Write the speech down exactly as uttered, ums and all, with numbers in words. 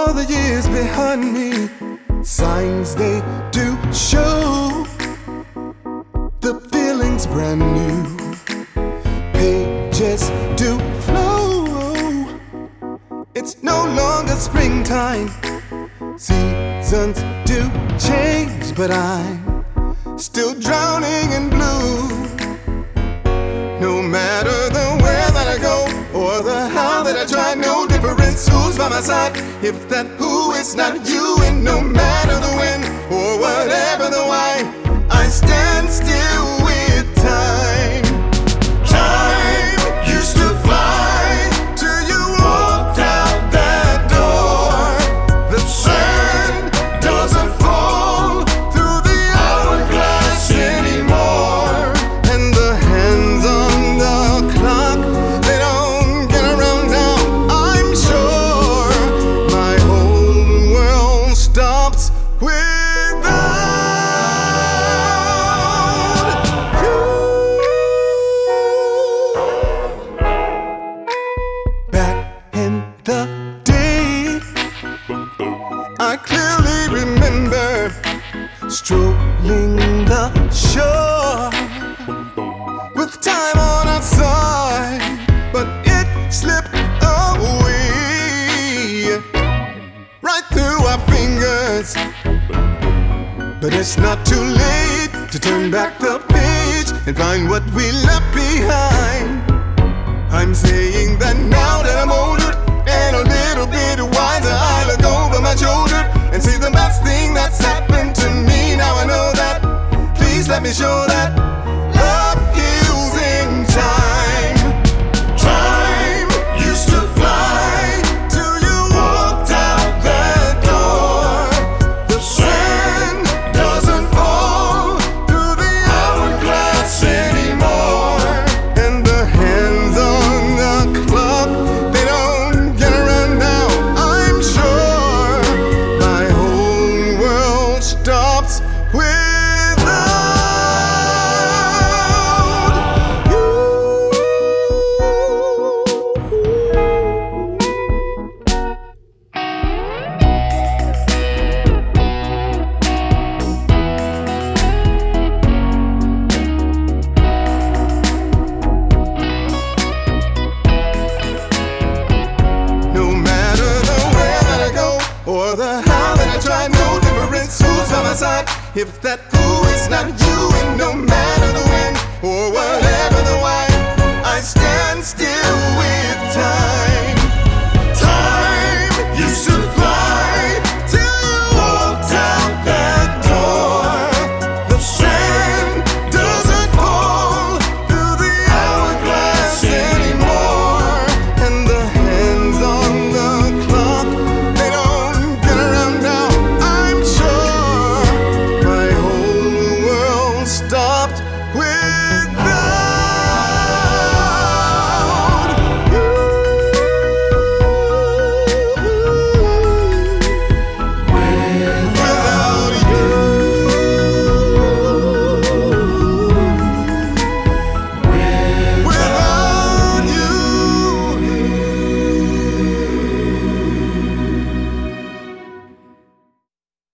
all the years behind me, signs they do show the feeling's brand new. Pages do flow. It's no longer springtime. Seasons do change, but I'm still drowning in blue. No matter the where that I go or the how that I try, no difference who's by my side. If that who is not you, and no matter the when or whatever the why, I stand still with time. Time used to fly till you walked out that door. The sand doesn't fall through the hourglass anymore, and the hands on the clock, they don't get around now. I'm sure my whole world stops without you. Back in the day, I clearly remember strolling the shore with time on our side, but it slipped away right through our fingers. But it's not too late to turn back the page and find what we left behind. I'm saying that now that I'm older and a little bit wiser, I look over my shoulder and see the best thing that's happened to me. Now I know that. Please let me show that love heals in time. Time used to fly till you walked out that door. The sand doesn't fall through the hourglass anymore, and the hands on the clock, they don't get around now. I'm sure my whole world stops without you. No matter the where that I go or the how that I try, no difference who's by my side. If that who is not you, and no matter the when or whatever